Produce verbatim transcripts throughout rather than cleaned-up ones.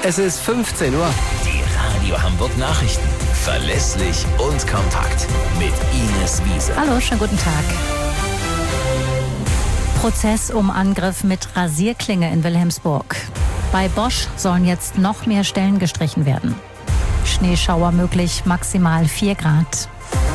Es ist fünfzehn Uhr. Die Radio Hamburg Nachrichten. Verlässlich und kompakt. Mit Ines Wiese. Hallo, schönen guten Tag. Prozess um Angriff mit Rasierklinge in Wilhelmsburg. Bei Bosch sollen jetzt noch mehr Stellen gestrichen werden. Schneeschauer möglich, maximal vier Grad.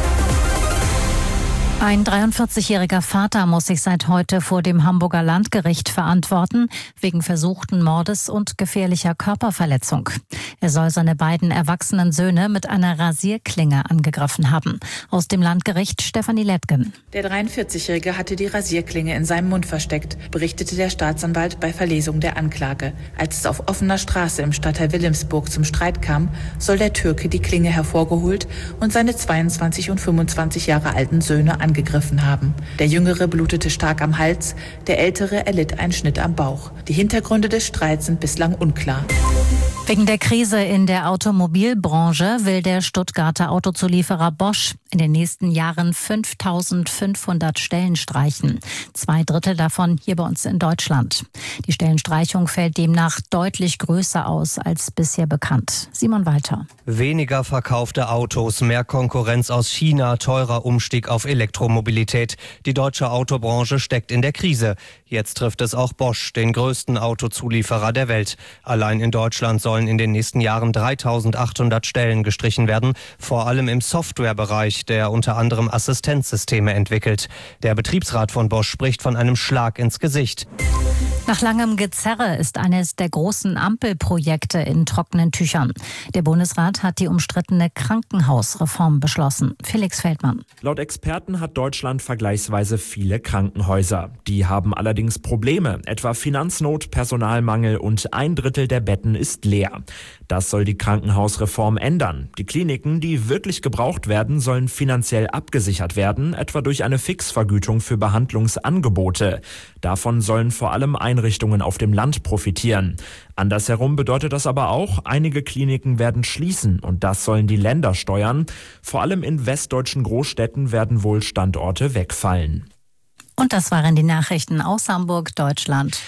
Ein dreiundvierzigjähriger Vater muss sich seit heute vor dem Hamburger Landgericht verantworten, wegen versuchten Mordes und gefährlicher Körperverletzung. Er soll seine beiden erwachsenen Söhne mit einer Rasierklinge angegriffen haben. Aus dem Landgericht Stefanie Lettgen. Der dreiundvierzigjährige hatte die Rasierklinge in seinem Mund versteckt, berichtete der Staatsanwalt bei Verlesung der Anklage. Als es auf offener Straße im Stadtteil Wilhelmsburg zum Streit kam, soll der Türke die Klinge hervorgeholt und seine zweiundzwanzig und fünfundzwanzig Jahre alten Söhne angegriffen haben. Der Jüngere blutete stark am Hals, der Ältere erlitt einen Schnitt am Bauch. Die Hintergründe des Streits sind bislang unklar. Wegen der Krise in der Automobilbranche will der Stuttgarter Autozulieferer Bosch in den nächsten Jahren fünftausendfünfhundert Stellen streichen. Zwei Drittel davon hier bei uns in Deutschland. Die Stellenstreichung fällt demnach deutlich größer aus als bisher bekannt. Simon Walter. Weniger verkaufte Autos, mehr Konkurrenz aus China, teurer Umstieg auf Elektromobilität. Die deutsche Autobranche steckt in der Krise. Jetzt trifft es auch Bosch, den größten Autozulieferer der Welt. Allein in Deutschland sollen in den nächsten Jahren dreitausendachthundert Stellen gestrichen werden, vor allem im Softwarebereich, der unter anderem Assistenzsysteme entwickelt. Der Betriebsrat von Bosch spricht von einem Schlag ins Gesicht. Nach langem Gezerre ist eines der großen Ampelprojekte in trockenen Tüchern. Der Bundesrat hat die umstrittene Krankenhausreform beschlossen. Felix Feldmann. Laut Experten hat Deutschland vergleichsweise viele Krankenhäuser. Die haben allerdings Probleme, etwa Finanznot, Personalmangel und ein Drittel der Betten ist leer. Das soll die Krankenhausreform ändern. Die Kliniken, die wirklich gebraucht werden, sollen finanziell abgesichert werden, etwa durch eine Fixvergütung für Behandlungsangebote. Davon sollen vor allem Einrichtungen auf dem Land profitieren. Andersherum bedeutet das aber auch, einige Kliniken werden schließen und das sollen die Länder steuern. Vor allem in westdeutschen Großstädten werden wohl Standorte wegfallen. Und das waren die Nachrichten aus Hamburg, Deutschland.